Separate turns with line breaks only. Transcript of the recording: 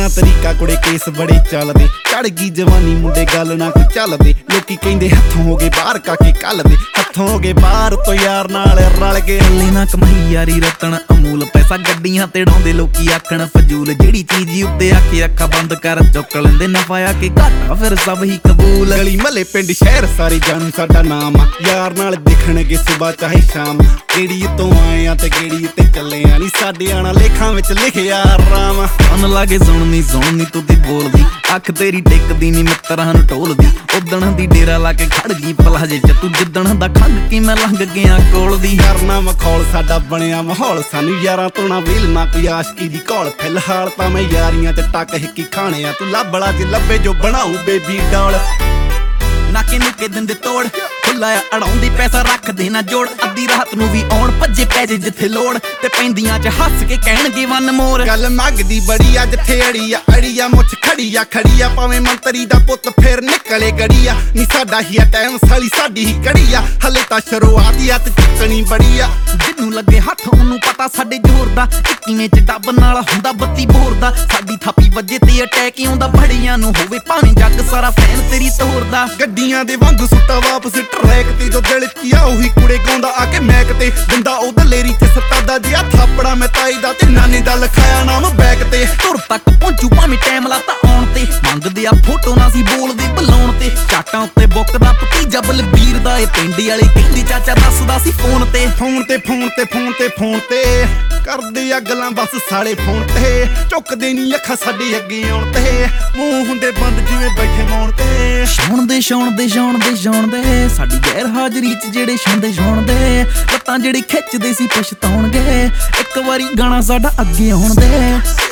ਨਵਾਂ ਤਰੀਕਾ ਕੁੜੇ ਕੇਸ ਬੜੇ ਚੱਲਦੇ ਚੜ ਗਈ ਜਵਾਨੀ ਮੁੰਡੇ ਗੱਲ ਨਾ ਕੋਈ ਚੱਲਦੇ ਲੋਕੀ ਕਹਿੰਦੇ ਹੱਥੋਂ ਹੋ ਗਏ ਬਾਹਰ ਕਾਕੇ ਕੱਲ ਦੇ ਹੱਥੋਂ ਹੋ ਗਏ ਬਾਹਰ ਤੋਂ ਯਾਰ ਨਾਲ ਰਲ ਕੇ
ਹੱਲੇ ਨਾ ਕਮਾਈ ਯਾਰੀ ਰਤਨ ਅਮੂਲ ਪੈਸਾ ਗੱਡੀਆਂ ਤੇ ਡਾਉਂਦੇ ਲੋਕੀ ਆਖਣ ਫਜ਼ੂਲ ਜਿਹੜੀ ਚੀਜ਼ ਉੱਤੇ ਆਖੇ ਅੱਖਾਂ ਬੰਦ ਕਰ ਚੁੱਕ ਲੈਂਦੇ ਨਫਾ ਆ ਕੇ ਘਾਟਾ ਫਿਰ ਸਭ ਹੀ ਕਬੂਲ
ਗਲੀ ਮਹੱਲੇ ਪਿੰਡ ਸ਼ਹਿਰ ਸਾਰੇ ਜਾਣੂ ਸਾਡਾ ਨਾਮ ਆ ਯਾਰ ਨਾਲ ਦਿਖਣਗੇ ਸੁਬਾ ਚਾਹੇ ਸ਼ਾਮ ਕਿਹੜੀ ਤੋਂ ਆਏ ਆ ਤੇ ਕਿਹੜੀ ਤੇ ਚੱਲੇ ਆ ਨੀ ਸਾਡੇ ਆਣਾ ਲੇਖਾਂ ਵਿੱਚ ਲਿਖਿਆ ਰਾਮ
ਮਨ ਲਾਗੇ ਸੁਣਨੀ ਤੂੰ ਤੇ ਬੋਲਦੀ ਅੱਖ ਤੇਰੀ ਟਿਕਦੀ ਨੀ ਮਿੱਤਰਾਂ ਨੂੰ ਢੋਲਦੀ ਉਦਣ ਦੀ ਡੇਰਾ ਲਾ ਕੇ ਖੜ ਗਈ ਪਲਾਜੇ ਚ ਤੂੰ ਜਿੱਦਣ ਦਾ ਖੰਗ ਕੇ ਮੈਂ ਲੰਘ ਗਿਆ ਕੋਲ ਦੀ
ਕਰਨਾ ਮਖੌਲ ਸਾਡਾ ਬਣਿਆ ਮਾਹੌਲ ਸਾਨੂੰ ਯਾਰਾਂ ਤੋਂ ਨਾ ਵੇਲ ਨਾ ਕੋਈ ਆਸ਼ਕੀ ਦੀ ਘੋਲ ਫਿਲਹਾਲ ਤਾਂ ਮੈਂ ਯਾਰੀਆਂ ਤੇ ਟੱਕ ਹਿੱਕੀ ਖਾਣੇ ਆ ਤੂੰ ਲੱਭੜਾ ਜੇ ਲੱਭੇ ਜੋ ਬਣਾਉ ਬੇਬੀ ਡੌਲ
ਨਾਕੇ ਨੂਕੇ ਦਿੰਦੇ ਤੋੜ ਖੁੱਲਾ ਅੜਾਉਂਦੀ ਪੈਸਾ ਰੱਖਦੇ ਨਾ ਜੋੜ ਅੱਧੀ ਰਾਤ ਨੂੰ ਵੀ ਆਉਣ ਭੱਜੇ ਪੈ ਜੇ ਜਿੱਥੇ ਲੋੜ ਤੇ ਪੈਂਦੀਆਂ ਚ ਹੱਸ ਕੇ ਕਹਿਣਗੇ ਵਨ ਮੋਰ
ਗੱਲ ਮੰਗਦੀ ਬੜੀ ਆ ਜਿੱਥੇ ਅੜੀ ਆ ਮੁੱਛ ਖੜੀ ਆ ਭਾਵੇਂ ਮੰਤਰੀ ਦਾ ਪੁੱਤ ਫੇਰ ਨਿਕਲੇ ਗੜੀ ਆ ਨੀ ਸਾਡਾ ਹੀ ਆ ਟਾਈਮ ਸਾਲੀ ਸਾਡੀ ਹੀ ਕੜੀ ਆ ਹਲੇ ਤਾਂ ਸ਼ੁਰੂਆਤ ਆ ਤੇ ਚਿੱਕਣੀ ਬੜੀ ਆ
ਜਿੰਨੂੰ ਲੱਗੇ ਹੱਥ ਉਹਨੂੰ ਪਤਾ ਸਾਡੇ ਜ਼ੋਰ ਦਾ ਕਿਵੇਂ ਚ ਡੱਬ ਨਾਲ ਹੁੰਦਾ ਬੱਤੀ ਬੋਰ ਦਾ ਸਾਡੀ ਥਾਪੀ ਵੱਜੇ ਤੇ ਅਟੈਕ ਆਉਂਦਾ ਬੜੀਆਂ ਨੂੰ ਹੋਵੇ ਭਾਵੇਂ ਜੱਗ ਸਾਰਾ ਫੈਨ ਤੇਰੀ ਤੋਰਦਾ
ਗੱਡੀਆਂ ਦੇ ਵਾਂਗੂ ਸੁੱਟਾ ਵਾਪਸ ਟਰੈਕ ਤੇ ਜੋ ਦਿਲ ਚ ਆ ਉਹੀ ਕੁੜੇ ਗਾਉਂਦਾ ਆ ਕੇ ਮੈਕ ਤੇ ਦਿੰਦਾ ਉਹ ਦਲੇਰੀ ਤੇ ਸੱਤਾ ਦਾ ਜਿਆ ਥਾਪੜਾ ਮੈਂ ਤਾਈ ਦਾ ਤੇ ਨਾਨੇ ਦਾ ਲਿਖਾਇਆ ਨਾਮ ਬੈਕ ਤੇ
ਤੁਰ ਤੱਕ ਪਹੁੰਚੂ ਭਾਵੇਂ ਟਾਈਮ ਲਾਤਾ ਆਉਣ ਤੇ ਮੰਗਦੇ ਆ ਫੋਟੋ ਨਾ ਸੀ ਬੋਲਦੇ ਬੁਲਾਉਣ ਤੇ ਚਾਟਾਂ ਉੱਤੇ ਬੁੱਕਦਾ ਭਤੀਜਾ ਬਲਬੀਰ ਦਾ ਇਹ ਪਿੰਡ ਵਾਲੇ ਕਹਿੰਦੇ ਚਾਚਾ ਦੱਸਦਾ ਸੀ ਫੋਨ ਤੇ ਕਰਦੇ ਆ ਗੱਲਾਂ ਬਸ ਸਾਲੇ ਫੋਨ ਤੇ ਚੁੱਕਦੇ ਨਹੀਂ ਅੱਖਾਂ ਸਾਡੇ ਅੱਗੇ ਆਉਣ ਤੇ ਮੂੰਹ ਹੁੰਦੇ ਬੰਦ ਜਿਵੇਂ ਬੈਠੇ ਮੌਣ ਤੇ ਛਾਉਣਦੇ ਸਾਡੀ ਗੈਰ ਹਾਜ਼ਰੀ ਚ ਜਿਹੜੇ ਛਾਉਂਦੇ ਲੱਤਾਂ ਜਿਹੜੇ ਖਿੱਚਦੇ ਸੀ ਪਛਤਾਉਣਗੇ ਇੱਕ ਵਾਰੀ ਗਾਣਾ ਸਾਡਾ ਅੱਗੇ ਆਉਣ ਦੇ